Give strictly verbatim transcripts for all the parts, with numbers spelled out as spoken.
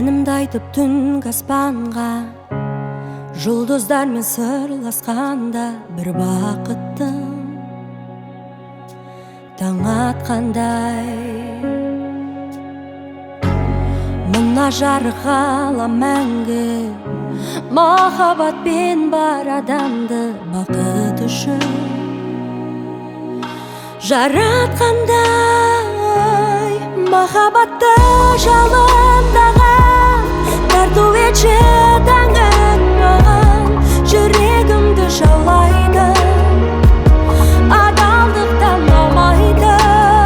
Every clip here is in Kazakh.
әнімді айтып түнгі аспанға, жұлдыздармен сырласқанда бір бақыттың таң атқандай. Мына жарық ғалам мәңгі, махаббатпен бар адамды бақыт үшін жаратқандай. Махаббатты жалындаған тарту етші таңың маған, жүрегімді жаулайды, адалдықтан аумайды.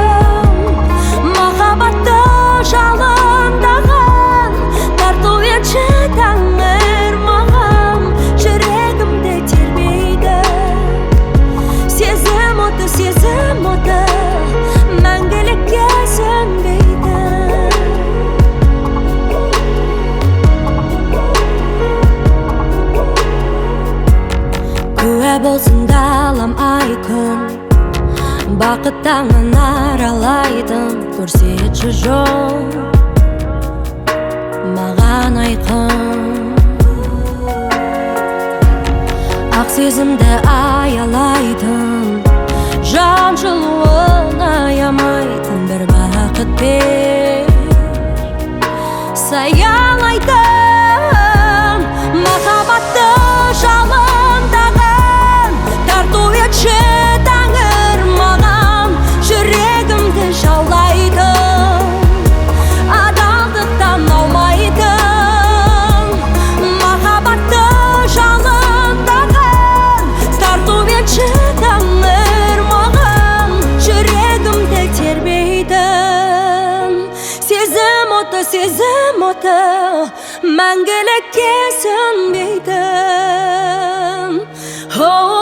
Махаббатты жалындаған тарту етші таңыр маған, жүрегімді тербейді. Сезім оты, сезім оты мәңгілікке сөнбейді. Куә болсын далам ай күн, бақыт таңын аралайтын, көрсетші жол маған айқын. Ақ сезімді аялайтын, жан жылуын аямайтын бір бақыт бер саялайтын. Махаббатты жалындаған тарту етші тәңір маған, жүрегімді жаулайтын, адалдықтан аумайтын. Махаббатты жалындаған тарту етші тәңір маған, жүрегімді тербейді. Сезім оты, сезім оты мәңгілікке сөнбейді.